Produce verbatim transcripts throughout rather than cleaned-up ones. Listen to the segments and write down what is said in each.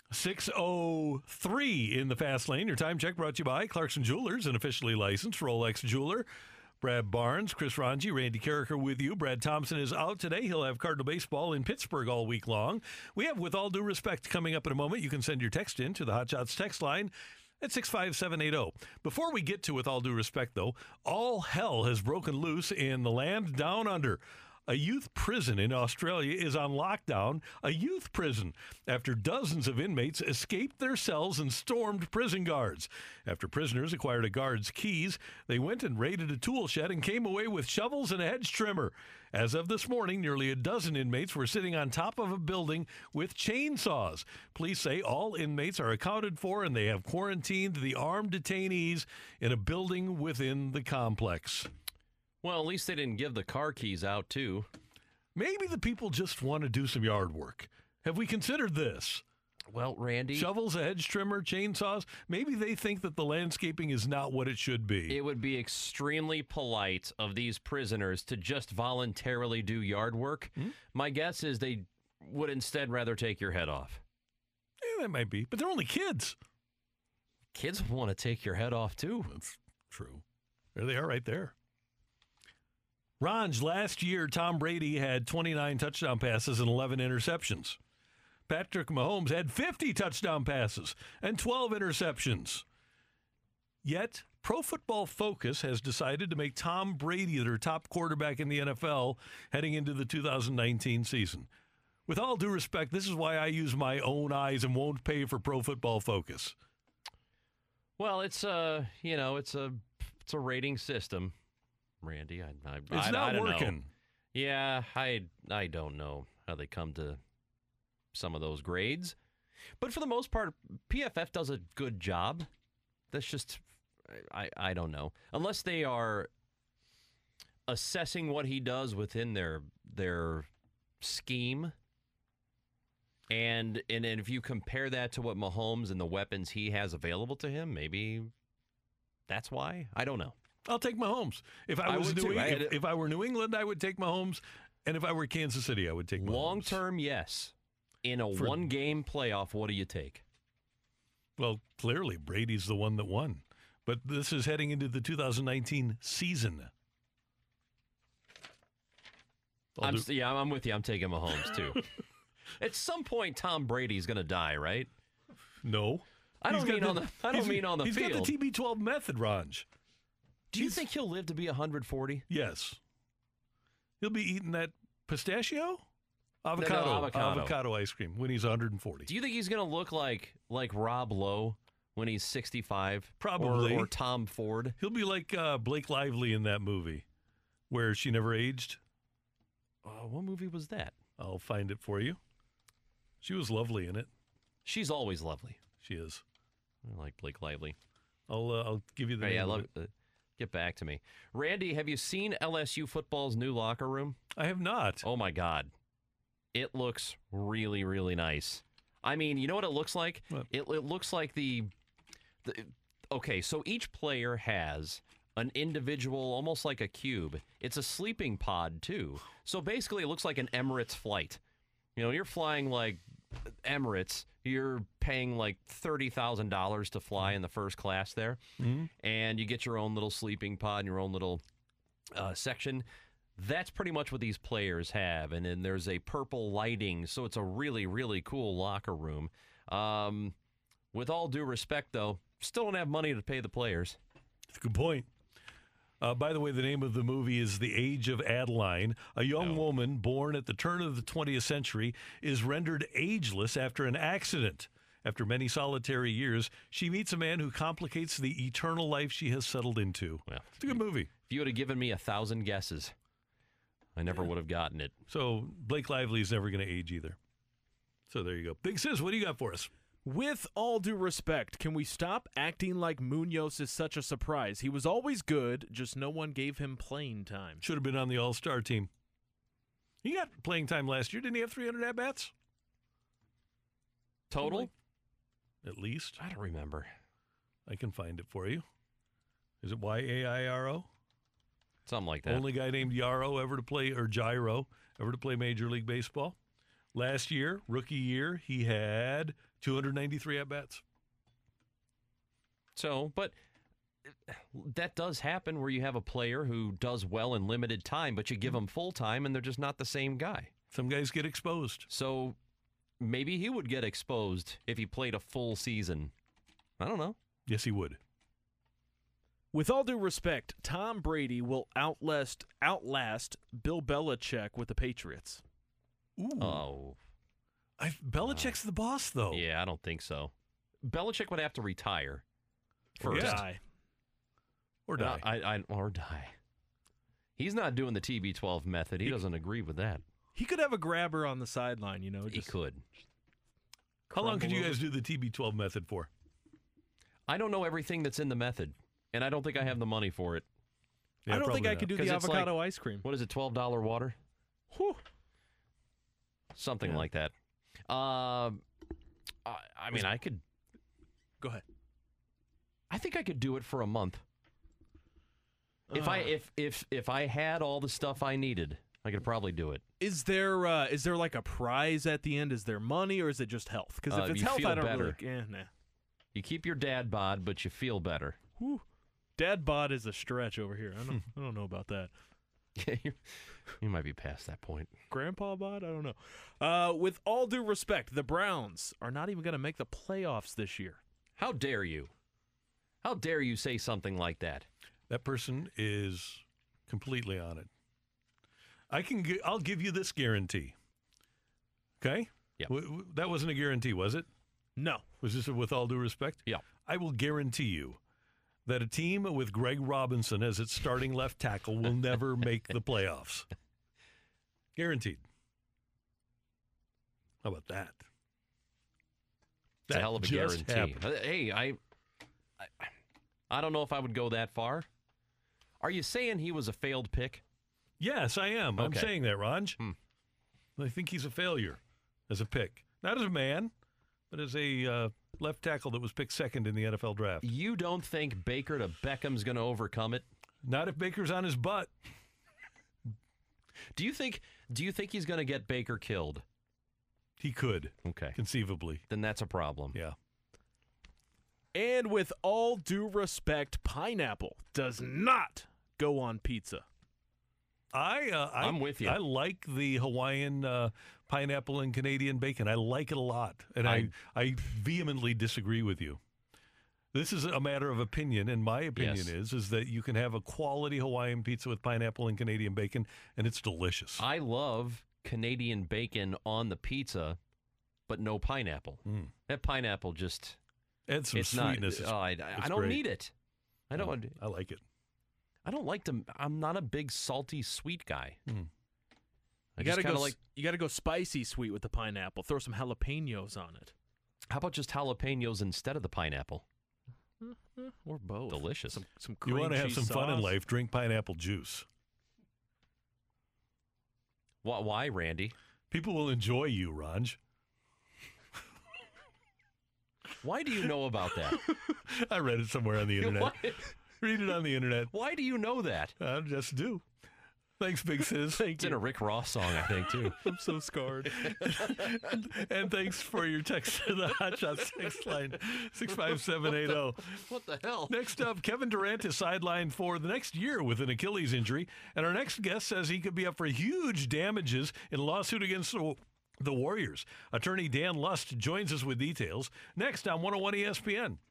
six oh three in the fast lane. Your time check brought to you by Clarkson Jewelers, an officially licensed Rolex jeweler. Brad Barnes, Chris Ranji, Randy Carricker with you. Brad Thompson is out today. He'll have Cardinal baseball in Pittsburgh all week long. We have With All Due Respect coming up in a moment. You can send your text in to the Hot Shots text line at six five seven eight zero. Before we get to With All Due Respect, though, all hell has broken loose in the land down under. A youth prison in Australia is on lockdown, a youth prison, after dozens of inmates escaped their cells and stormed prison guards. After prisoners acquired a guard's keys, they went and raided a tool shed and came away with shovels and a hedge trimmer. As of this morning, nearly a dozen inmates were sitting on top of a building with chainsaws. Police say all inmates are accounted for and they have quarantined the armed detainees in a building within the complex. Well, at least they didn't give the car keys out, too. Maybe the people just want to do some yard work. Have we considered this? Well, Randy... Shovels, a hedge trimmer, chainsaws. Maybe they think that the landscaping is not what it should be. It would be extremely polite of these prisoners to just voluntarily do yard work. Hmm? My guess is they would instead rather take your head off. Yeah, that might be. But they're only kids. Kids want to take your head off, too. That's true. There they are right there. Ranj, last year, Tom Brady had twenty-nine touchdown passes and eleven interceptions. Patrick Mahomes had fifty touchdown passes and twelve interceptions. Yet, Pro Football Focus has decided to make Tom Brady their top quarterback in the N F L heading into the two thousand nineteen season. With all due respect, this is why I use my own eyes and won't pay for Pro Football Focus. Well, it's a, you know, it's a, it's a rating system. Randy, I, I, it's I, not I don't working. Know. Yeah, I I don't know how they come to some of those grades, but for the most part, P F F does a good job. That's just I I don't know unless they are assessing what he does within their their scheme, and and, and if you compare that to what Mahomes and the weapons he has available to him, maybe that's why. I don't know. I'll take Mahomes. If I was I New England, if, if I were New England, I would take Mahomes, and if I were Kansas City, I would take Mahomes. Long term, yes. In a For, one game playoff, what do you take? Well, clearly Brady's the one that won, but this is heading into the two thousand nineteen season. I'm, do- yeah, I'm with you. I'm taking Mahomes too. At some point, Tom Brady's going to die, right? No, I don't mean the, on the. I don't mean on the he's field. He's got the T B twelve method, Ranj. Do you He's, think he'll live to be one hundred forty? Yes. He'll be eating that pistachio? Avocado. No, no, avocado. Avocado ice cream when he's one hundred forty. Do you think he's going to look like like Rob Lowe when he's sixty-five? Probably. Or, or Tom Ford? He'll be like uh, Blake Lively in that movie where she never aged. Uh, what movie was that? I'll find it for you. She was lovely in it. She's always lovely. She is. I like Blake Lively. I'll uh, I'll give you the right, name yeah, I of love it. it. Uh, Get back to me. Randy, have you seen L S U football's new locker room? I have not. Oh, my God. It looks really, really nice. I mean, you know what it looks like? It, it looks like the, the... Okay, so each player has an individual, almost like a cube. It's a sleeping pod, too. So basically, it looks like an Emirates flight. You know, you're flying like Emirates, you're paying like thirty thousand dollars to fly in the first class there, mm-hmm. and you get your own little sleeping pod and your own little uh, section. That's pretty much what these players have, and then there's a purple lighting, so it's a really, really cool locker room. Um, with all due respect, though, still don't have money to pay the players. That's a good point. Uh, by the way, the name of the movie is The Age of Adeline. A young no. woman born at the turn of the twentieth century is rendered ageless after an accident. After many solitary years, she meets a man who complicates the eternal life she has settled into. Well, it's a good movie. If you would have given me a thousand guesses, I never yeah. would have gotten it. So Blake Lively is never going to age either. So there you go. Big Sis, what do you got for us? With all due respect, can we stop acting like Munoz is such a surprise? He was always good, just no one gave him playing time. Should have been on the All-Star team. He got playing time last year. Didn't he have three hundred at-bats? Total? At least. I don't remember. I can find it for you. Is it Y A I R O? Something like that. Only guy named Yarrow ever to play, or Gyro, ever to play Major League Baseball. Last year, rookie year, he had two hundred ninety-three at-bats. So, but that does happen where you have a player who does well in limited time, but you give them full time and they're just not the same guy. Some guys get exposed. So maybe he would get exposed if he played a full season. I don't know. Yes, he would. With all due respect, Tom Brady will outlast outlast Bill Belichick with the Patriots. Ooh. Oh. I, Belichick's the boss, though. Yeah, I don't think so. Belichick would have to retire first. Yeah. Die. Or And die. I, I, or die. He's not doing the T B twelve method. He, He- doesn't agree with that. He could have a grabber on the sideline, you know. He Just could. How long could you crumble guys over. do the T B twelve method for? I don't know everything that's in the method, and I don't think I have the money for it. Yeah, I don't think probably I not. could do 'Cause the it's avocado ice cream. What is it, twelve dollars water? Whew. Something Yeah. like that. Um, I, I mean, I could. Go ahead. I think I could do it for a month. If I Uh. if if if I had all the stuff I needed, I could probably do it. Is there uh, is there like a prize at the end? Is there money or is it just health? Because Uh, if it's you health, feel I don't better. really. Eh, nah. You keep your dad bod, but you feel better. Whew. Dad bod is a stretch over here. I don't. I don't know about that. you, you might be past that point. Grandpa bod? I don't know. Uh, with all due respect, the Browns are not even going to make the playoffs this year. How dare you? How dare you say something like that? That person is completely on it. I can. gi- I'll give you this guarantee. Okay. Yep. W- w- that wasn't a guarantee, was it? No. Was this a with all due respect? Yeah. I will guarantee you that a team with Greg Robinson as its starting left tackle will never make the playoffs. Guaranteed. How about that? It's a hell of a just guarantee. happened. Uh, Hey, I, I, I don't know if I would go that far. Are you saying he was a failed pick? Yes, I am. I'm Okay. saying that, Ronj. Hmm. I think he's a failure as a pick. Not as a man, but as a uh, left tackle that was picked second in the N F L draft. You don't think Baker to Beckham's going to overcome it? Not if Baker's on his butt. Do you think? Do you think he's going to get Baker killed? He could, Okay, conceivably. then that's a problem. Yeah. And with all due respect, pineapple does not go on pizza. I, uh, I I'm with you. I like the Hawaiian uh, pineapple and Canadian bacon. I like it a lot, and I, I vehemently disagree with you. This is a matter of opinion, and my opinion Yes. is is that you can have a quality Hawaiian pizza with pineapple and Canadian bacon, and it's delicious. I love Canadian bacon on the pizza, but no pineapple. Mm. That pineapple just Add some it's sweetness. not. It's- oh, I, I it's don't great. need it. I don't. I like it. I don't like to. I'm not a big salty sweet guy. Mm. I You just gotta kind go. of like. s- you gotta go spicy sweet with the pineapple. Throw some jalapenos on it, How about just jalapenos instead of the pineapple? or both. Delicious. Some some You cream want to have cheese some fun in sauce. life? Drink pineapple juice. Why, why, Randy? People will enjoy you, Ronj. Why do you know about that? I read it somewhere on the internet. why, Read it on the internet. why do you know that? I just do. Thanks, Big Sis. It's in a Rick Ross song, I think, too. I'm so scarred. And thanks for your text to the Hotshot six line six five seven eight zero. What the hell? Next up, Kevin Durant is sidelined for the next year with an Achilles injury, and our next guest says he could be up for huge damages in a lawsuit against the, the Warriors. Attorney Dan Lust joins us with details next on one oh one E S P N.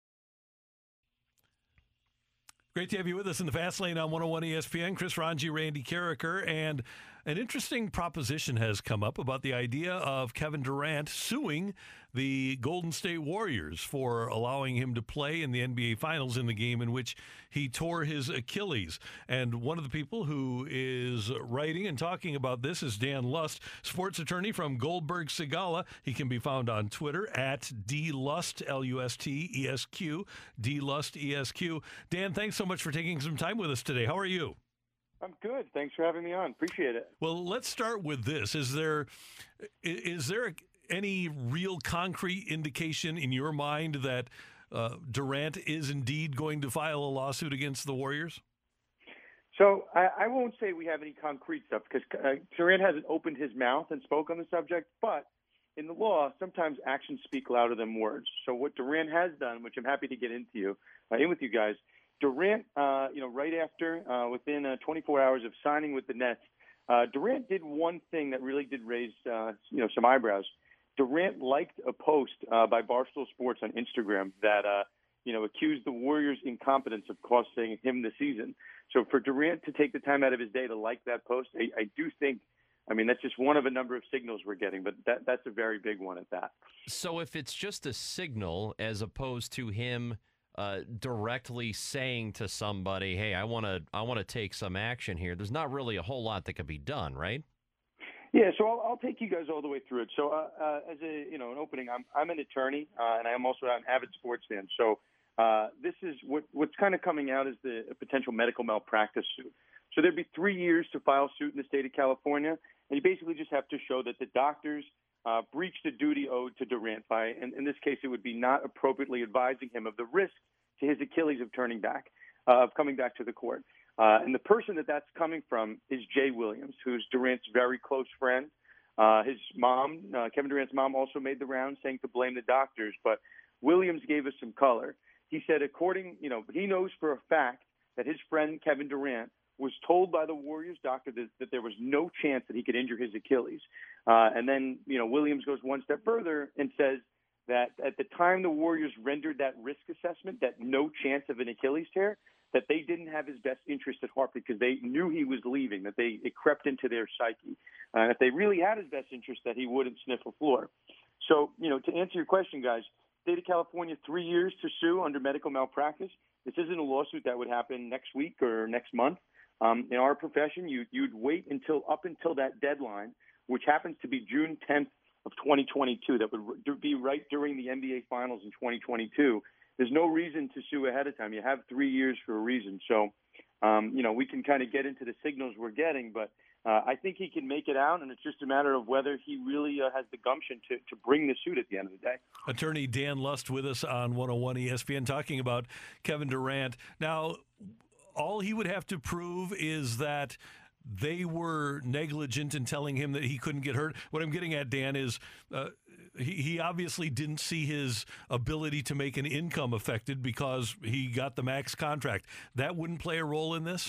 Great to have you with us in the Fast Lane on one oh one E S P N. Chris Ranji, Randy Carricker, and an interesting proposition has come up about the idea of Kevin Durant suing the Golden State Warriors for allowing him to play in the N B A Finals in the game in which he tore his Achilles. And one of the people who is writing and talking about this is Dan Lust, sports attorney from Goldberg Segalla. He can be found on Twitter at DLust, L U S T E S Q, DLust E S Q. Dan, thanks so much for taking some time with us today. How are you? I'm good. Thanks for having me on. Appreciate it. Well, let's start with this. Is there i- is there any real concrete indication in your mind that uh, Durant is indeed going to file a lawsuit against the Warriors? So I, I won't say we have any concrete stuff because uh, Durant hasn't opened his mouth and spoke on the subject, but in the law, sometimes actions speak louder than words. So what Durant has done, which I'm happy to get into you, uh, in with you guys, Durant, uh, you know, right after, uh, within uh, twenty-four hours of signing with the Nets, uh, Durant did one thing that really did raise, uh, you know, some eyebrows. Durant liked a post uh, by Barstool Sports on Instagram that, uh, you know, accused the Warriors' incompetence of costing him the season. So for Durant to take the time out of his day to like that post, I, I do think, I mean, that's just one of a number of signals we're getting, but that that's a very big one at that. So if it's just a signal as opposed to him uh, directly saying to somebody, hey, I want to I want to take some action here, there's not really a whole lot that could be done, right? Yeah, so I'll, I'll take you guys all the way through it. So uh, uh, as a, you know, an opening, I'm, I'm an attorney, uh, and I'm also an avid sports fan. So uh, this is what, what's kind of coming out is the potential medical malpractice suit. So there'd be three years to file suit in the state of California, and you basically just have to show that the doctors uh, breached the duty owed to Durant by, and in this case, it would be not appropriately advising him of the risk to his Achilles of turning back, uh, of coming back to the court. Uh, and the person that that's coming from is Jay Williams, who's Durant's very close friend. Uh, his mom, uh, Kevin Durant's mom, also made the rounds saying to blame the doctors, but Williams gave us some color. He said, according, you know, he knows for a fact that his friend Kevin Durant was told by the Warriors doctor that, that there was no chance that he could injure his Achilles. Uh, and then, you know, Williams goes one step further and says that at the time the Warriors rendered that risk assessment, that no chance of an Achilles tear, that they didn't have his best interest at heart because they knew he was leaving, that they it crept into their psyche. Uh, if they really had his best interest, that he wouldn't sniff a floor. So, you know, to answer your question, guys, state of California, three years to sue under medical malpractice. This isn't a lawsuit that would happen next week or next month. Um, in our profession, you, you'd wait until up until that deadline, which happens to be June tenth of twenty twenty-two. That would be right during the N B A Finals in twenty twenty-two. There's no reason to sue ahead of time. You have three years for a reason. So, um, you know, we can kind of get into the signals we're getting, but uh, I think he can make it out, and it's just a matter of whether he really uh, has the gumption to, to bring the suit at the end of the day. Attorney Dan Lust with us on one oh one E S P N talking about Kevin Durant. Now, all he would have to prove is that they were negligent in telling him that he couldn't get hurt. What I'm getting at, Dan, is uh, he, he obviously didn't see his ability to make an income affected because he got the max contract. That wouldn't play a role in this?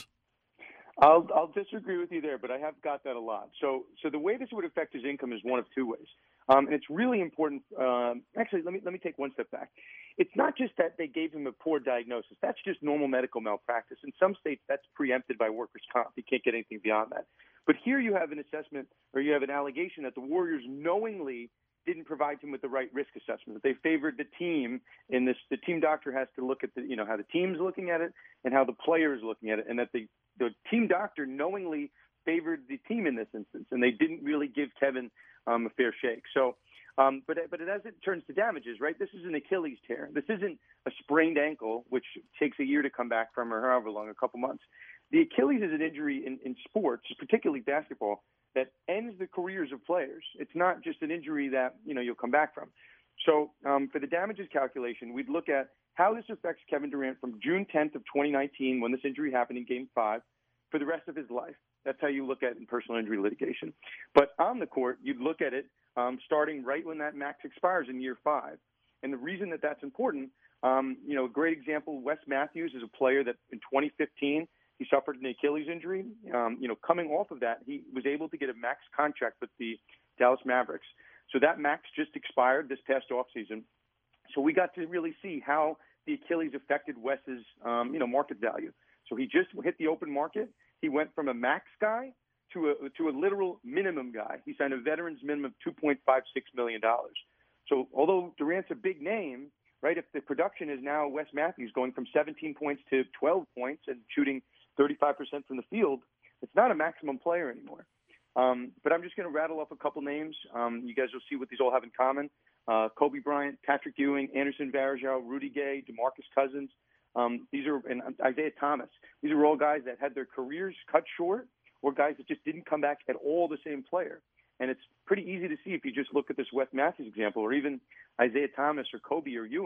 I'll, I'll disagree with you there, but I have got that a lot. So, so the way this would affect his income is one of two ways. Um, and it's really important. Um, actually, let me let me take one step back. It's not just that they gave him a poor diagnosis. That's just normal medical malpractice. In some states, that's preempted by workers' comp. You can't get anything beyond that. But here you have an assessment, or you have an allegation that the Warriors knowingly didn't provide him with the right risk assessment. That they favored the team in this. The team doctor has to look at the, you know, how the team's looking at it and how the player is looking at it, and that the the team doctor knowingly favored the team in this instance, and they didn't really give Kevin um, a fair shake. So, um, but but as it turns to damages, right? This is an Achilles tear. This isn't a sprained ankle, which takes a year to come back from, or however long, a couple months. The Achilles is an injury in, in sports, particularly basketball, that ends the careers of players. It's not just an injury that, you know, you'll come back from. So um, for the damages calculation, we'd look at how this affects Kevin Durant from June tenth of twenty nineteen, when this injury happened in Game five, for the rest of his life. That's how you look at it in personal injury litigation. But on the court, you'd look at it um, starting right when that max expires in year five. And the reason that that's important, um, you know, a great example, Wes Matthews is a player that in twenty fifteen, he suffered an Achilles injury. Um, you know, coming off of that, he was able to get a max contract with the Dallas Mavericks. So that max just expired this past offseason. So we got to really see how the Achilles affected Wes's, um, you know, market value. So he just hit the open market. He went from a max guy to a to a literal minimum guy. He signed a veteran's minimum of two point five six million dollars. So although Durant's a big name, right, if the production is now Wes Matthews going from seventeen points to twelve points and shooting thirty-five percent from the field, it's not a maximum player anymore. Um, but I'm just going to rattle off a couple names. Um, you guys will see what these all have in common. Uh, Kobe Bryant, Patrick Ewing, Anderson Varejao, Rudy Gay, DeMarcus Cousins. Um, these are and Isaiah Thomas. These are all guys that had their careers cut short, or guys that just didn't come back at all the same player. And it's pretty easy to see if you just look at this Wes Matthews example, or even Isaiah Thomas or Kobe or Ewing,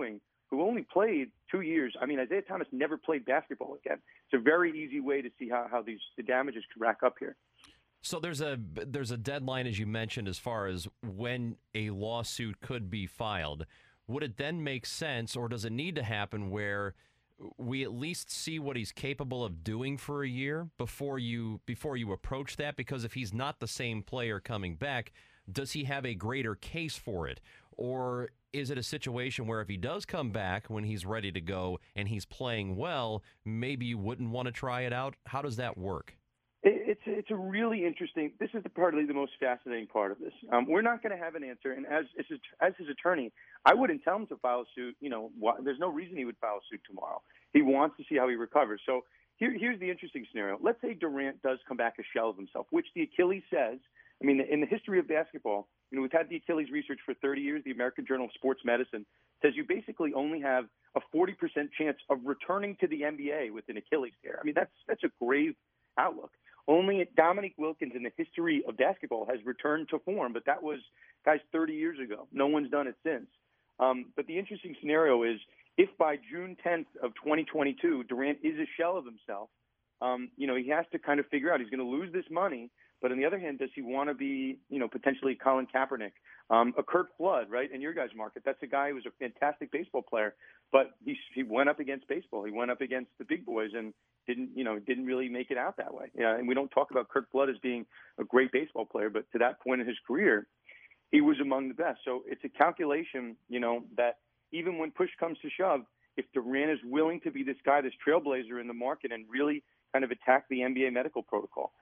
who only played two years. I mean, Isaiah Thomas never played basketball again. It's a very easy way to see how, how these the damages could rack up here. So there's a there's a deadline, as you mentioned, as far as when a lawsuit could be filed. Would it then make sense, or does it need to happen where we at least see what he's capable of doing for a year before you before you approach that? Because if he's not the same player coming back, does he have a greater case for it? Or is it a situation where if he does come back when he's ready to go and he's playing well, maybe you wouldn't want to try it out? How does that work? It's it's a really interesting. This is the partly the most fascinating part of this. Um, we're not going to have an answer, and as as his, as his attorney, I wouldn't tell him to file a suit. You know, why, there's no reason he would file a suit tomorrow. He wants to see how he recovers. So here, here's the interesting scenario. Let's say Durant does come back a shell of himself, which the Achilles says. I mean, in the history of basketball, you know, we've had the Achilles research for thirty years. The American Journal of Sports Medicine says you basically only have a forty percent chance of returning to the N B A with an Achilles tear. I mean, that's that's a grave outlook. Only Dominique Wilkins in the history of basketball has returned to form, but that was, guys, thirty years ago. No one's done it since. Um, but the interesting scenario is if by June tenth of twenty twenty-two, Durant is a shell of himself, um, you know, he has to kind of figure out he's going to lose this money. But on the other hand, does he want to be, you know, potentially Colin Kaepernick, um, a Curt Flood, right, in your guys' market? That's a guy who was a fantastic baseball player, but he he went up against baseball. He went up against the big boys and didn't, you know, didn't really make it out that way. Yeah, and we don't talk about Curt Flood as being a great baseball player, but to that point in his career, he was among the best. So it's a calculation, you know, that even when push comes to shove, if Durant is willing to be this guy, this trailblazer in the market, and really kind of attack the N B A medical protocol.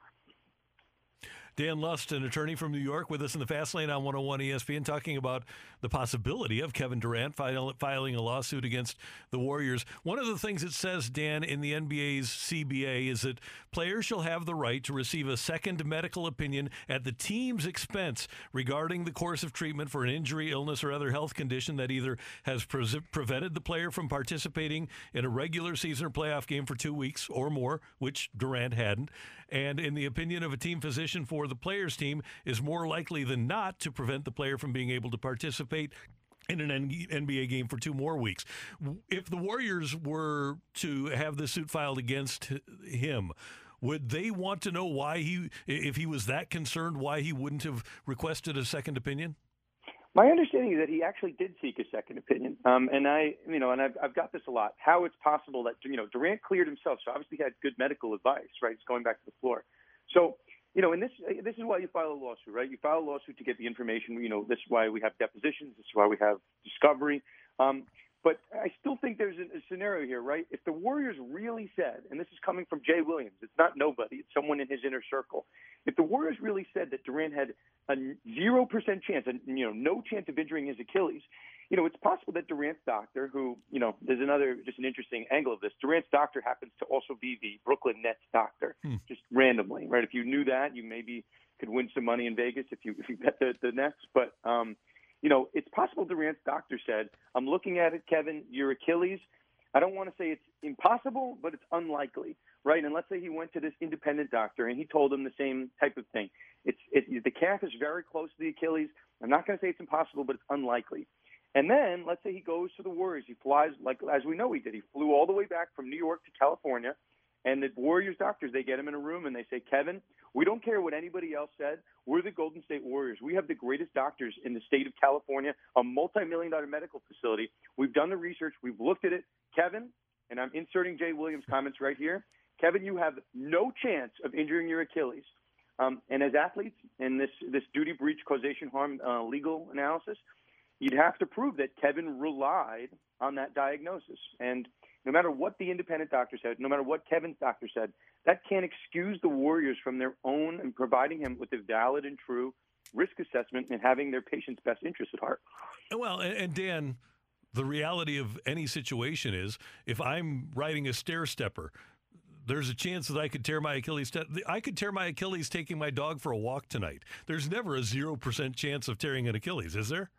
Dan Lust, an attorney from New York, with us in the Fast Lane on one oh one E S P N, talking about the possibility of Kevin Durant file, filing a lawsuit against the Warriors. One of the things it says, Dan, in the N B A's C B A is that players shall have the right to receive a second medical opinion at the team's expense regarding the course of treatment for an injury, illness, or other health condition that either has pre- prevented the player from participating in a regular season or playoff game for two weeks or more, which Durant hadn't, and in the opinion of a team physician for the player's team is more likely than not to prevent the player from being able to participate in an N B A game for two more weeks. If the Warriors were to have this suit filed against him, would they want to know why he, if he was that concerned, why he wouldn't have requested a second opinion? My understanding is that he actually did seek a second opinion, um, and I, you know, and I've, I've got this a lot. How it's possible that, you know, Durant cleared himself, so obviously he had good medical advice, right? He's going back to the floor. So, you know, and this this is why you file a lawsuit, right? You file a lawsuit to get the information. You know, this is why we have depositions. This is why we have discovery. Um, but I still think there's a, a scenario here, right? If the Warriors really said, and this is coming from Jay Williams, it's not nobody, it's someone in his inner circle. If the Warriors really said that Durant had a zero percent chance, and you know, no chance of injuring his Achilles, you know, it's possible that Durant's doctor, who, you know, there's another, just an interesting angle of this. Durant's doctor happens to also be the Brooklyn Nets doctor, hmm. just randomly, right? If you knew that, you maybe could win some money in Vegas if you if you bet the, the Nets. But, um, you know, it's possible Durant's doctor said, I'm looking at it, Kevin, your Achilles. I don't want to say it's impossible, but it's unlikely, right? And let's say he went to this independent doctor and he told him the same type of thing. It's it, the calf is very close to the Achilles. I'm not going to say it's impossible, but it's unlikely. And then let's say he goes to the Warriors. He flies, like as we know he did. He flew all the way back from New York to California. And the Warriors doctors, they get him in a room and they say, Kevin, we don't care what anybody else said. We're the Golden State Warriors. We have the greatest doctors in the state of California, a multi-million dollar medical facility. We've done the research. We've looked at it. Kevin, and I'm inserting Jay Williams' comments right here. Kevin, you have no chance of injuring your Achilles. Um, and as athletes in this, this duty breach causation harm uh, legal analysis, you'd have to prove that Kevin relied on that diagnosis. And no matter what the independent doctor said, no matter what Kevin's doctor said, that can't excuse the Warriors from their own and providing him with a valid and true risk assessment and having their patient's best interest at heart. Well, and Dan, the reality of any situation is if I'm riding a stair stepper, there's a chance that I could tear my Achilles. I could tear my Achilles taking my dog for a walk tonight. There's never a zero percent chance of tearing an Achilles, is there?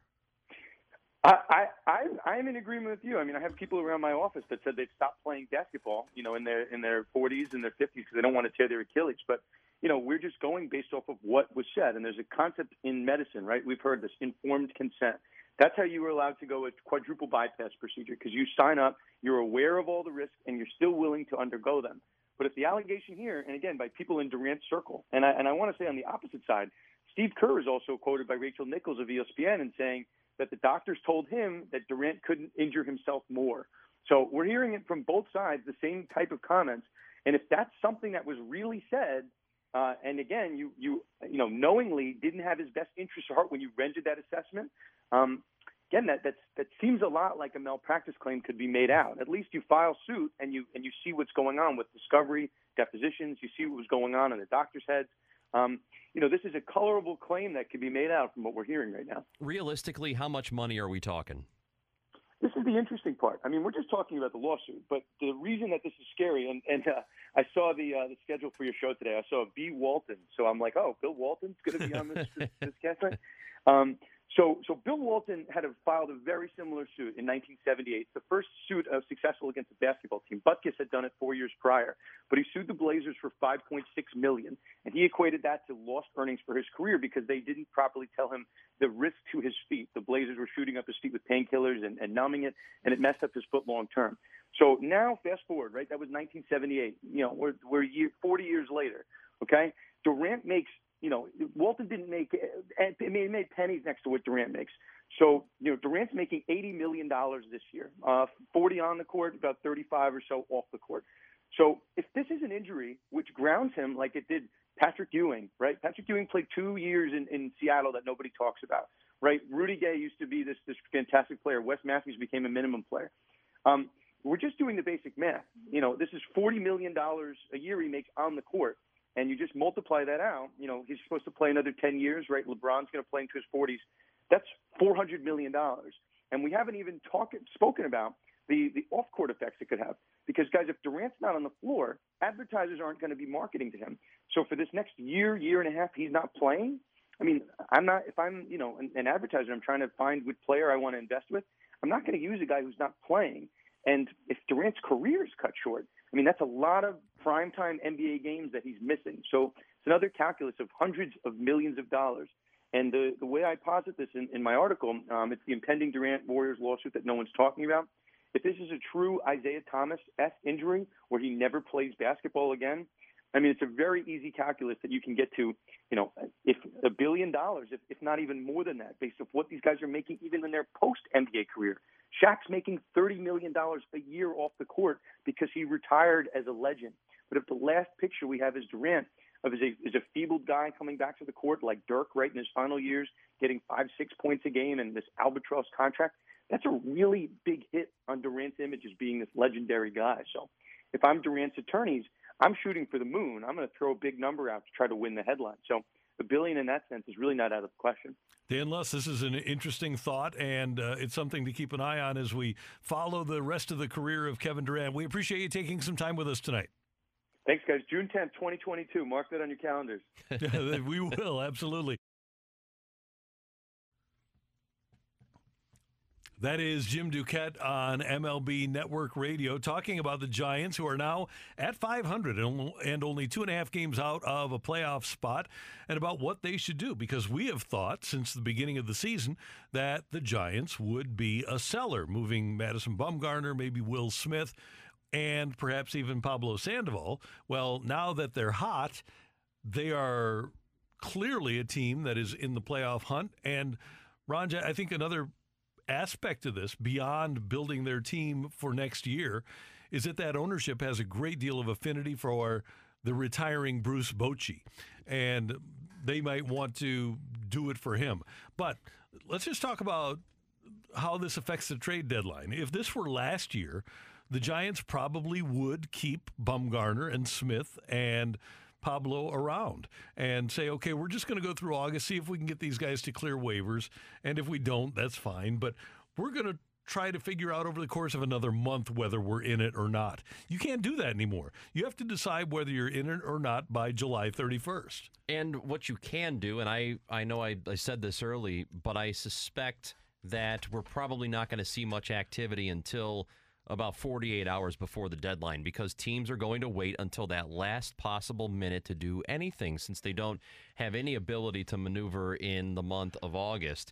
I, I, I'm in agreement with you. I mean, I have people around my office that said they've stopped playing basketball, you know, in their in their forties and their fifties because they don't want to tear their Achilles. But, you know, we're just going based off of what was said. And there's a concept in medicine, right? We've heard this informed consent, That's how you were allowed to go a quadruple bypass procedure, because you sign up, you're aware of all the risks, and you're still willing to undergo them. But if the allegation here, and again, by people in Durant's circle, and I, and I want to say on the opposite side, Steve Kerr is also quoted by Rachel Nichols of E S P N and saying that the doctors told him that Durant couldn't injure himself more. So we're hearing it from both sides, the same type of comments. And if that's something that was really said, uh, and again, you you you know knowingly didn't have his best interest at heart when you rendered that assessment, um, again, that that's, that seems a lot like a malpractice claim could be made out. At least you file suit and you and you see what's going on with discovery, depositions. You see what was going on in the doctor's heads. Um, you know, this is a colorable claim that could be made out from what we're hearing right now. Realistically, how much money are we talking? This is the interesting part. I mean, we're just talking about the lawsuit, but the reason that this is scary, and, and uh, I saw the uh, the schedule for your show today. I saw B. Walton, so I'm like, oh, Bill Walton's going to be on this this, this cast, right? Um, So, so Bill Walton had filed a very similar suit in nineteen seventy-eight. It's the first suit uh, successful against a basketball team. Butkus had done it four years prior, but he sued the Blazers for five point six million dollars, and he equated that to lost earnings for his career because they didn't properly tell him the risk to his feet. The Blazers were shooting up his feet with painkillers and, and numbing it, and it messed up his foot long term. So now, fast forward, right? That was nineteen seventy-eight. You know, we're we're year, forty years later. Okay, Durant makes. You know, Walton didn't make – he made pennies next to what Durant makes. So, you know, Durant's making eighty million dollars this year, uh, forty on the court, about thirty-five or so off the court. So if this is an injury which grounds him like it did Patrick Ewing, right? Patrick Ewing played two years in, in Seattle that nobody talks about, right? Rudy Gay used to be this, this fantastic player. Wes Matthews became a minimum player. Um, we're just doing the basic math. You know, this is forty million dollars a year he makes on the court. And you just multiply that out, you know, he's supposed to play another ten years, right? LeBron's going to play into his forties. That's four hundred million dollars. And we haven't even talk, spoken about the, the off-court effects it could have. Because, guys, if Durant's not on the floor, advertisers aren't going to be marketing to him. So for this next year, year and a half, he's not playing. I mean, I'm not – if I'm, you know, an, an advertiser, I'm trying to find which player I want to invest with, I'm not going to use a guy who's not playing. And if Durant's career is cut short, I mean, that's a lot of primetime N B A games that he's missing. So it's another calculus of hundreds of millions of dollars. And the, the way I posit this in, in my article, um, it's the impending Durant Warriors lawsuit that no one's talking about. If this is a true Isaiah Thomas-esque injury where he never plays basketball again, I mean, it's a very easy calculus that you can get to, you know, if a billion dollars, if, if not even more than that, based on what these guys are making even in their post-N B A career. Shaq's making thirty million dollars a year off the court because he retired as a legend. But if the last picture we have is Durant of is a, is a feebled guy coming back to the court like Dirk right in his final years, getting five, six points a game and this albatross contract, that's a really big hit on Durant's image as being this legendary guy. So if I'm Durant's attorneys, I'm shooting for the moon. I'm going to throw a big number out to try to win the headline. So a billion in that sense is really not out of the question. Dan Luss, this is an interesting thought, and uh, it's something to keep an eye on as we follow the rest of the career of Kevin Durant. We appreciate you taking some time with us tonight. Thanks, guys. June tenth, twenty twenty-two. Mark that on your calendars. We will, absolutely. That is Jim Duquette on M L B Network Radio talking about the Giants, who are now at five hundred and only two and a half games out of a playoff spot, and about what they should do, because we have thought since the beginning of the season that the Giants would be a seller, moving Madison Bumgarner, maybe Will Smith, and perhaps even Pablo Sandoval. Well, now that they're hot, they are clearly a team that is in the playoff hunt. And, Ron, I think another aspect of this, beyond building their team for next year, is that that ownership has a great deal of affinity for the retiring Bruce Bochy, and they might want to do it for him. But let's just talk about how this affects the trade deadline. If this were last year, the Giants probably would keep Bumgarner and Smith and Pablo around and say, okay, we're just going to go through August, see if we can get these guys to clear waivers. And if we don't, that's fine. But we're going to try to figure out over the course of another month whether we're in it or not. You can't do that anymore. You have to decide whether you're in it or not by July thirty-first. And what you can do, and I, I know I, I said this early, but I suspect that we're probably not going to see much activity until about forty-eight hours before the deadline, because teams are going to wait until that last possible minute to do anything, since they don't have any ability to maneuver in the month of August.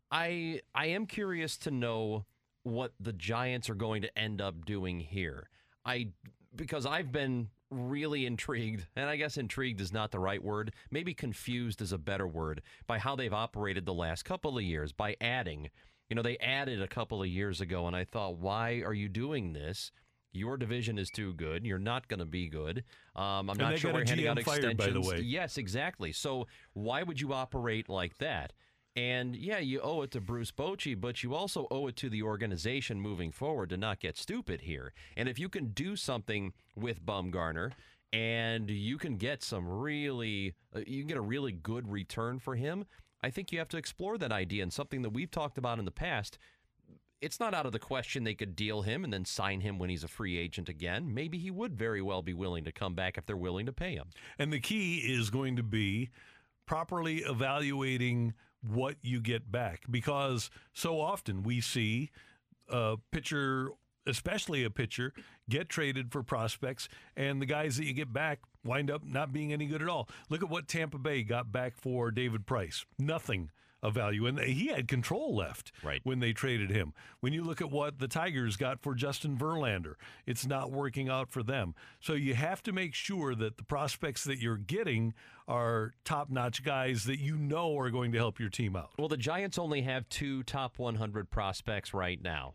I I am curious to know what the Giants are going to end up doing here. I because I've been really intrigued, and I guess intrigued is not the right word. Maybe confused is a better word, by how they've operated the last couple of years by adding. You know, they added a couple of years ago, and I thought, why are you doing this? Your division is too good. You're not going to be good. Um, I'm and not they sure got we're a handing G M out fired, extensions. by the way. Yes, exactly. So why would you operate like that? And, yeah, you owe it to Bruce Bochy, but you also owe it to the organization moving forward to not get stupid here. And if you can do something with Bumgarner and you can get some really, uh, you can get a really good return for him, I think you have to explore that idea. And something that we've talked about in the past, it's not out of the question they could deal him and then sign him when he's a free agent again. Maybe he would very well be willing to come back if they're willing to pay him. And the key is going to be properly evaluating what you get back, because so often we see a pitcher, especially a pitcher, get traded for prospects, and the guys that you get back wind up not being any good at all. Look at what Tampa Bay got back for David Price. Nothing of value, and he had control left right. when they traded him. When you look at what the Tigers got for Justin Verlander, it's not working out for them. So you have to make sure that the prospects that you're getting are top-notch guys that you know are going to help your team out. Well, the Giants only have two top one hundred prospects right now.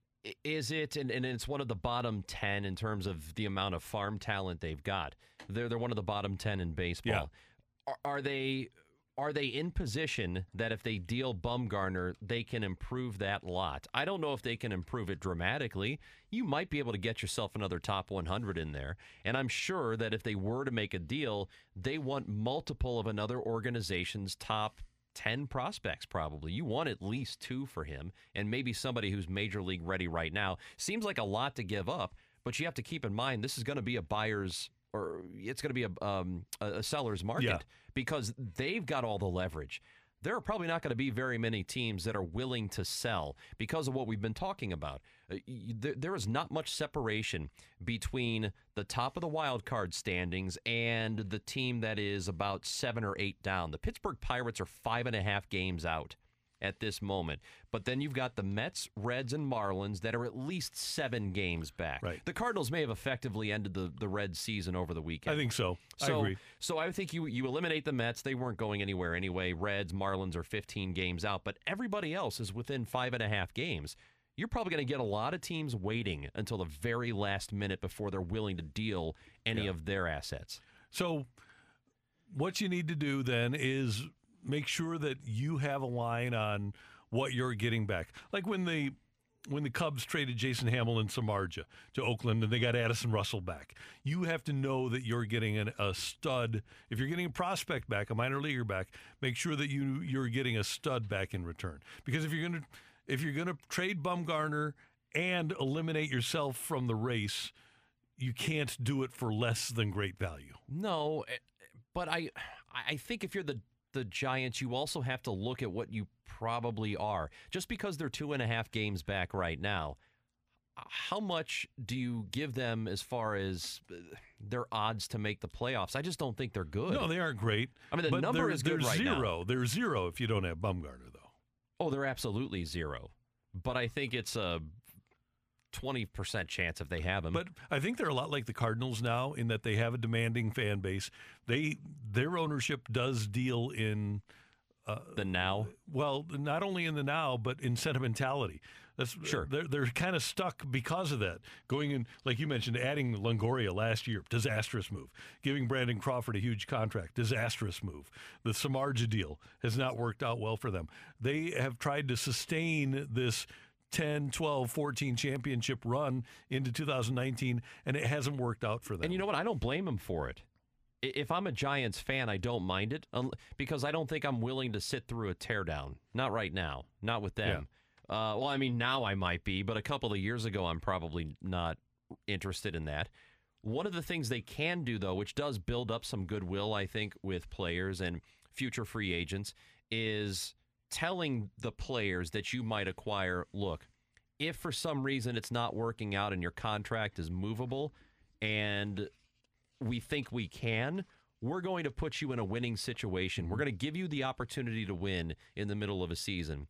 Is it, and, and it's one of the bottom ten in terms of the amount of farm talent they've got. They're, they're one of the bottom ten in baseball. Yeah. Are, are they... Are they in position that if they deal Bumgarner, they can improve that lot? I don't know if they can improve it dramatically. You might be able to get yourself another top one hundred in there. And I'm sure that if they were to make a deal, they want multiple of another organization's top ten prospects probably. You want at least two for him, and maybe somebody who's major league ready right now. Seems like a lot to give up, but you have to keep in mind this is going to be a buyer's or it's going to be a, um, a seller's market Yeah. because they've got all the leverage. There are probably not going to be very many teams that are willing to sell because of what we've been talking about. Uh, there, there is not much separation between the top of the wild card standings and the team that is about seven or eight down. The Pittsburgh Pirates are five and a half games out at this moment. But then you've got the Mets, Reds, and Marlins that are at least seven games back. Right. The Cardinals may have effectively ended the, the Reds season over the weekend. I think so. So, I agree. So I think you you eliminate the Mets. They weren't going anywhere anyway. Reds, Marlins are fifteen games out. But everybody else is within five and a half games. You're probably going to get a lot of teams waiting until the very last minute before they're willing to deal any Yeah. of their assets. So what you need to do then is make sure that you have a line on what you're getting back. Like when the when the Cubs traded Jason Hamill and Samardzija to Oakland and they got Addison Russell back, you have to know that you're getting an, a stud. If you're getting a prospect back, a minor leaguer back, make sure that you you're getting a stud back in return. Because if you're going to if you're going to trade Bumgarner and eliminate yourself from the race, you can't do it for less than great value. No, but I I think if you're the the Giants, you also have to look at what you probably are. Just because they're two and a half games back right now, how much do you give them as far as their odds to make the playoffs? I just don't think they're good. No, they aren't great. I mean, the but number they're, is good they're right now. zero. They're zero if you don't have Bumgarner, though. Oh, they're absolutely zero. But I think it's a twenty percent chance if they have him. But I think they're a lot like the Cardinals now in that they have a demanding fan base. They Their ownership does deal in uh, the now? Well, not only in the now, but in sentimentality. That's, Sure. They're, they're kind of stuck because of that. Going in, like you mentioned, adding Longoria last year, disastrous move. Giving Brandon Crawford a huge contract, disastrous move. The Samardzija deal has not worked out well for them. They have tried to sustain this ten, twelve, fourteen championship run into two thousand nineteen, and it hasn't worked out for them. And you know what? I don't blame him for it. I- If I'm a Giants fan, I don't mind it un- because I don't think I'm willing to sit through a teardown. Not right now. Not with them. Uh, well, I mean, now I might be, but a couple of years ago, I'm probably not interested in that. One of the things they can do, though, which does build up some goodwill, I think, with players and future free agents, is telling the players that you might acquire, look, if for some reason it's not working out and your contract is movable and we think we can, we're going to put you in a winning situation. We're going to give you the opportunity to win in the middle of a season.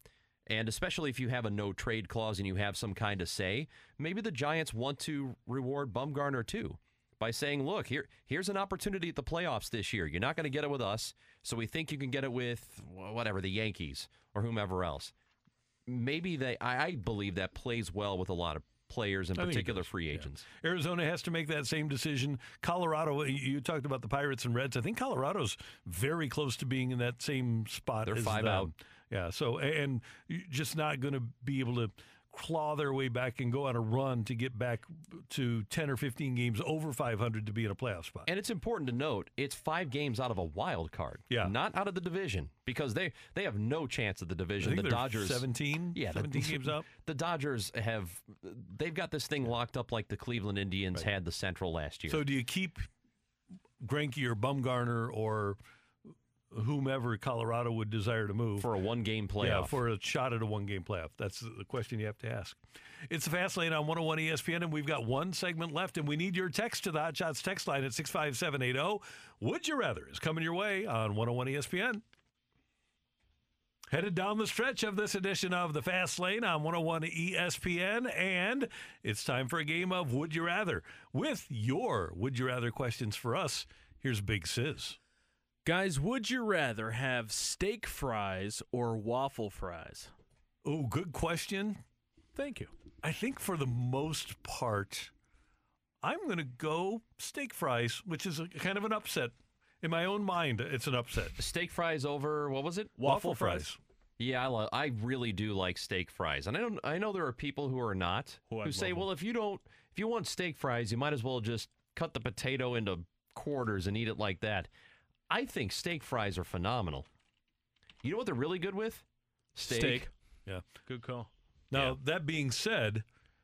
And especially if you have a no-trade clause and you have some kind of say, maybe the Giants want to reward Bumgarner too by saying, look, here, here's an opportunity at the playoffs this year. You're not going to get it with us, so we think you can get it with, whatever, the Yankees or whomever else. Maybe they, I, I believe that plays well with a lot of players, in particular free agents. Yeah. Arizona has to make that same decision. Colorado, you talked about the Pirates and Reds. I think Colorado's very close to being in that same spot. They're as five them. out. Yeah, so, and just not going to be able to claw their way back and go on a run to get back to ten or fifteen games over five hundred to be in a playoff spot. And it's important to note, it's five games out of a wild card, yeah. not out of the division, because they, they have no chance at the division. I think the they're Dodgers seventeen, yeah, seventeen the, games up. The Dodgers have they've got this thing locked up like the Cleveland Indians right. had the Central last year. So do you keep Greinke or Bumgarner or whomever Colorado would desire to move for a one-game playoff? Yeah, for a shot at a one-game playoff. That's the question you have to ask. It's the Fast Lane on one oh one E S P N, and we've got one segment left, and we need your text to the Hot Shots text line at six five seven eight zero. Would You Rather is coming your way on one oh one E S P N. Headed down the stretch of this edition of the Fast Lane on one oh one E S P N, and it's time for a game of Would You Rather. With your Would You Rather questions for us, here's Big Sis. Guys, would you rather have steak fries or waffle fries? Oh, good question. Thank you. I think for the most part, I'm going to go steak fries, which is a, kind of an upset. In my own mind, it's an upset. Steak fries over, what was it? Waffle, waffle fries. fries. Yeah, I, lo- I really do like steak fries. And I don't I know there are people who are not, oh, who say, them. well, if you don't, if you want steak fries, you might as well just cut the potato into quarters and eat it like that. I think steak fries are phenomenal. You know what they're really good with? Steak. Steak. Yeah. Good call. Now, yeah. that being said,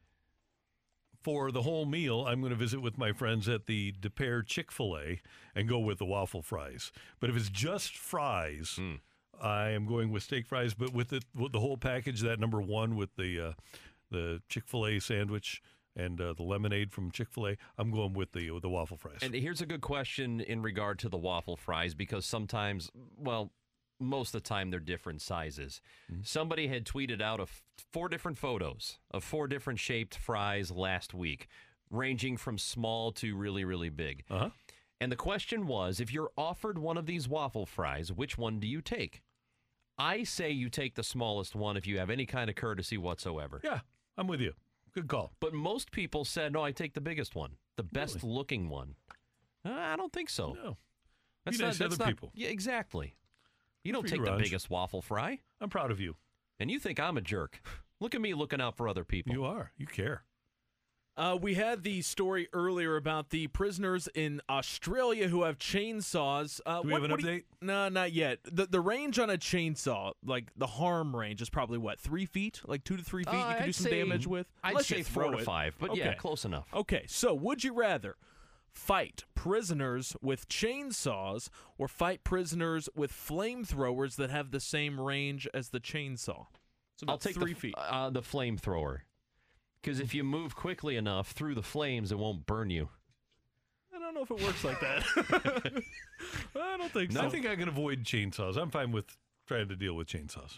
for the whole meal, I'm going to visit with my friends at the De Pere Chick-fil-A and go with the waffle fries. But if it's just fries, mm. I am going with steak fries. But with the, with the whole package, that number one with the uh, the Chick-fil-A sandwich and uh, the lemonade from Chick-fil-A, I'm going with the with the waffle fries. And here's a good question in regard to the waffle fries, because sometimes, well, most of the time they're different sizes. Mm-hmm. Somebody had tweeted out of four different photos of four different shaped fries last week, ranging from small to really, really big. Uh-huh. And the question was, if you're offered one of these waffle fries, which one do you take? I say you take the smallest one if you have any kind of courtesy whatsoever. Yeah, I'm with you. Good call. But most people said, no, I take the biggest one, the best really? looking one. Uh, I don't think so. No. That's Be not, nice that's other not, people. Yeah, exactly. You don't For take you, the Raj. biggest waffle fry. I'm proud of you. And you think I'm a jerk. Look at me looking out for other people. You are. You care. Uh, we had the story earlier about the prisoners in Australia who have chainsaws. Uh, Do we what, have an what update? You, no, not yet. The the range on a chainsaw, like the harm range, is probably what, three feet? Like two to three feet Uh, you can I'd do some say- damage with? I'd Unless say you four throw to it. five, but okay. yeah, close enough. Okay, so would you rather fight prisoners with chainsaws or fight prisoners with flamethrowers that have the same range as the chainsaw? It's about I'll take three the, feet. Uh, the flamethrower. Because if you move quickly enough through the flames, it won't burn you. I don't know if it works like that. I don't think so. I think I can avoid chainsaws. I'm fine with trying to deal with chainsaws.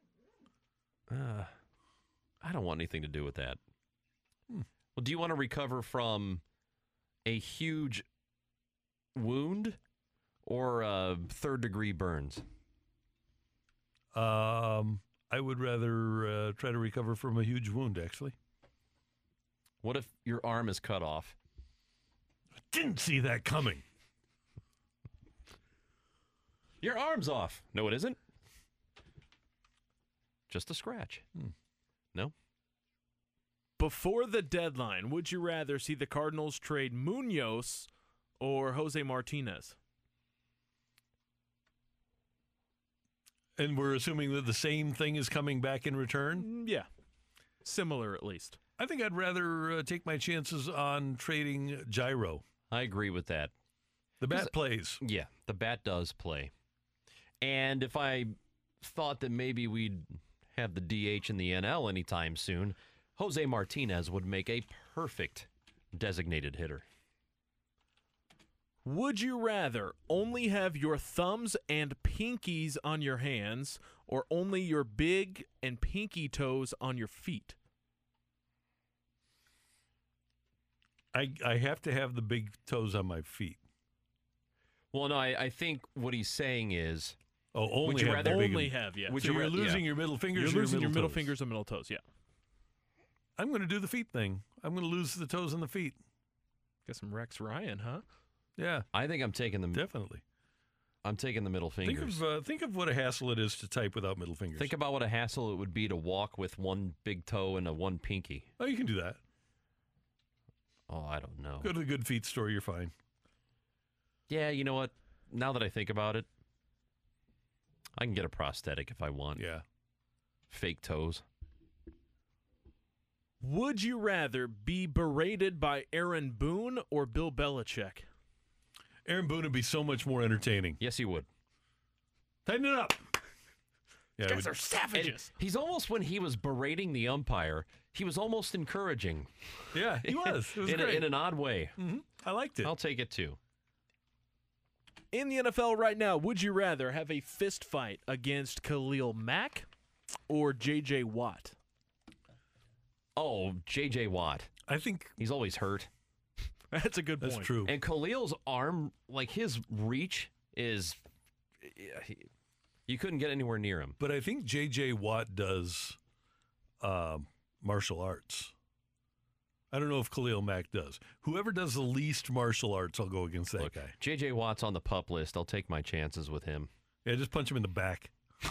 Uh, I don't want anything to do with that. Hmm. Well, do you want to recover from a huge wound or uh, third-degree burns? Um, I would rather uh, try to recover from a huge wound, actually. What if your arm is cut off? I didn't see that coming. Your arm's off. No, it isn't. Just a scratch. Hmm. No? Before the deadline, would you rather see the Cardinals trade Munoz or Jose Martinez? And we're assuming that the same thing is coming back in return? Mm, yeah. Similar, at least. I think I'd rather uh, take my chances on trading Gyro. I agree with that. The bat plays. Yeah, the bat does play. And if I thought that maybe we'd have the D H in the N L anytime soon, Jose Martinez would make a perfect designated hitter. Would you rather only have your thumbs and pinkies on your hands or only your big and pinky toes on your feet? I I have to have the big toes on my feet. Well, no, I, I think what he's saying is, Oh, only Would you have rather the big Only and- have, yeah. Would So you you're ra- losing yeah. your middle fingers. You're or your losing your middle toes? fingers and middle toes, yeah. I'm going to do the feet thing. I'm going to lose the toes and the feet. Got some Rex Ryan, huh? Yeah, I think I'm taking the definitely. I'm taking the middle Think fingers. of uh, think of what a hassle it is to type without middle fingers. Think about what a hassle it would be to walk with one big toe and a one pinky. oh, you can do that. Oh, I don't know. Go to the Good Feet store. You're fine. Yeah, you know what? Now that I think about it, I can get a prosthetic if I want. Yeah. Fake toes. Would you rather be berated by Aaron Boone or Bill Belichick? Aaron Boone would be so much more entertaining. Yes, he would. Tighten it up. Yeah, it would- And savages. he's almost, when he was berating the umpire, he was almost encouraging. yeah, he was. It was in, a, great. in an odd way. Mhm. I liked it. I'll take it too. In the N F L right now, would you rather have a fist fight against Khalil Mack or J J Watt? Oh, J J Watt. I think He's always hurt. That's a good that's point. true. And Khalil's arm, like his reach is. yeah, he- You couldn't get anywhere near him. But I think J J Watt does um, martial arts. I don't know if Khalil Mack does. Whoever does the least martial arts, I'll go against that Look, guy. J J Watt's on the pup list. I'll take my chances with him. Yeah, just punch him in the back.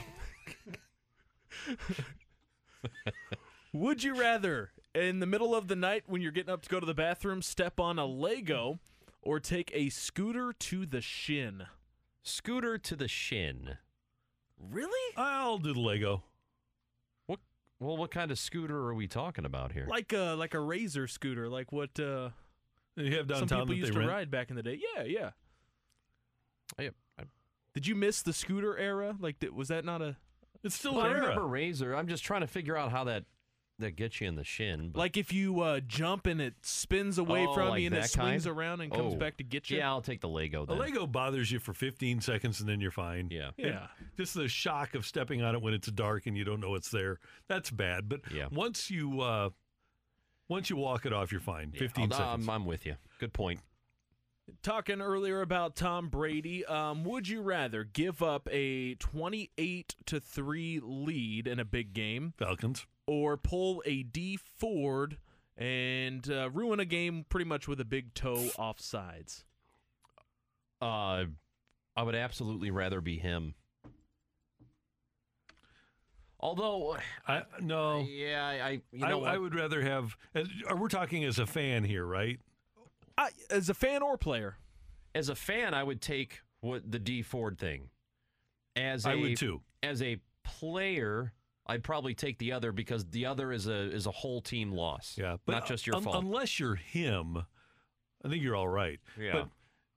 Would you rather, in the middle of the night when you're getting up to go to the bathroom, step on a Lego or take a scooter to the shin? Scooter to the shin. Really? I'll do the Lego. What? Well, what kind of scooter are we talking about here? Like a like a razor scooter, like what uh, You have some downtown people that used they to rent. ride back in the day. Yeah, yeah. I, I, Did you miss the scooter era? Like, th- was that not a It's still well, an I era. remember Razor. I'm just trying to figure out how that that gets you in the shin. But like if you uh, jump and it spins away Oh, from like you and it that swings kind? around and comes Oh. back to get you? yeah, I'll take the Lego A then. Lego bothers you for fifteen seconds and then you're fine. Yeah. Yeah. Just the shock of stepping on it when it's dark and you don't know it's there. That's bad. But Yeah. once you uh, once you walk it off, you're fine. Yeah, fifteen I'll- seconds. I'm, I'm with you. Good point. Talking earlier about Tom Brady, um, would you rather give up a twenty-eight to three lead in a big game Falcons. or pull a D Ford and uh, ruin a game pretty much with a big toe offsides? Uh, I would absolutely rather be him. Although, I no. yeah, I, I you I, know what? I would rather have. as- Are we talking as a fan here, right? I, as a fan or player, as a fan, I would take what the D Ford thing. As a, I would too. As a player, I'd probably take the other because the other is a is a whole team loss. Yeah, but not just your un- fault. Unless you're him, I think you're all right. Yeah. But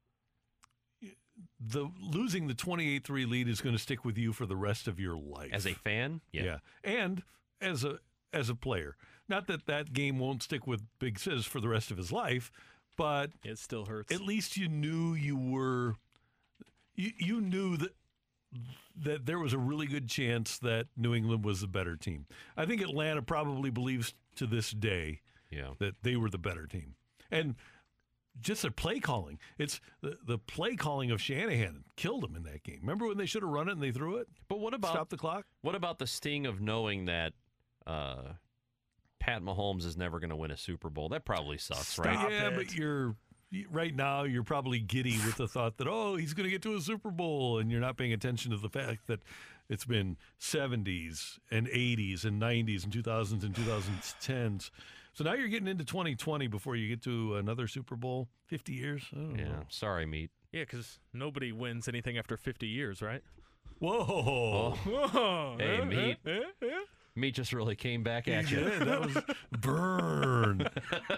the losing the twenty-eight three lead is going to stick with you for the rest of your life. As a fan, yeah. And as a as a player, not that that game won't stick with Big Sis for the rest of his life, but it still hurts. at least you knew you were you you knew that that there was a really good chance that New England was the better team. I think Atlanta probably believes to this day yeah. that they were the better team. And just their play calling. It's the, the play calling of Shanahan killed them in that game. Remember when they should have run it and they threw it? But what about Stop the clock? what about the sting of knowing that uh, Pat Mahomes is never going to win a Super Bowl? That probably sucks, Stop. right? yeah, it. but you're you- right now you're probably giddy with the thought that oh he's going to get to a Super Bowl, and you're not paying attention to the fact that it's been seventies and eighties and nineties and two thousands and twenty tens. So now you're getting into twenty twenty before you get to another Super Bowl. fifty years? I don't Yeah. know. Sorry, meat. yeah, because nobody wins anything after fifty years, right? Whoa. Whoa, Hey, eh, meat. eh, eh, eh. Meat just really came back at you. Yeah, that was burn.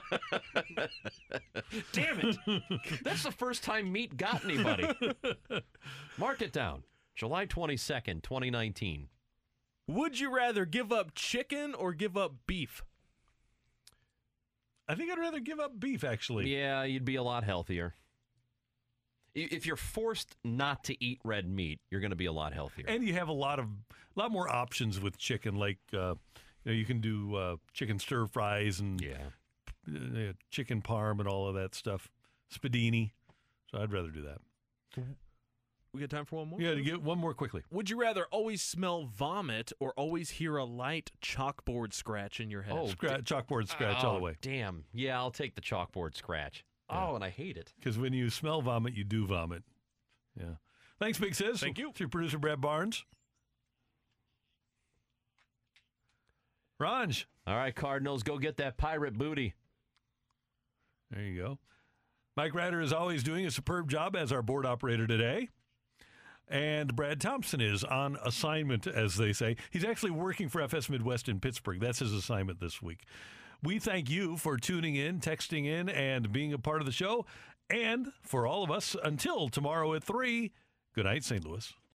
Damn it! That's the first time meat got anybody. Mark it down. July twenty-second, twenty nineteen. Would you rather give up chicken or give up beef? I think I'd rather give up beef, actually. Yeah, you'd be a lot healthier. I- If you're forced not to eat red meat, you're going to be a lot healthier. And you have a lot of a lot more options with chicken. Like uh, you know, you can do uh, chicken stir fries and yeah. uh, chicken parm and all of that stuff. Spadini. So I'd rather do that. We got time for one more? Yeah, to get one more quickly. Would you rather always smell vomit or always hear a light chalkboard scratch in your head? Oh, Scra- chalkboard scratch all the Oh, way. Damn. Yeah, I'll take the chalkboard scratch. Yeah. Oh, and I hate it. Because when you smell vomit, you do vomit. Yeah. Thanks, Big Sis. Thank you. It's your producer, Brad Barnes. Ranj. All right, Cardinals, go get that pirate booty. There you go. Mike Ryder is always doing a superb job as our board operator today. And Brad Thompson is on assignment, as they say. He's actually working for F S Midwest in Pittsburgh. That's his assignment this week. We thank you for tuning in, texting in, and being a part of the show. And for all of us, until tomorrow at three, good night, Saint Louis.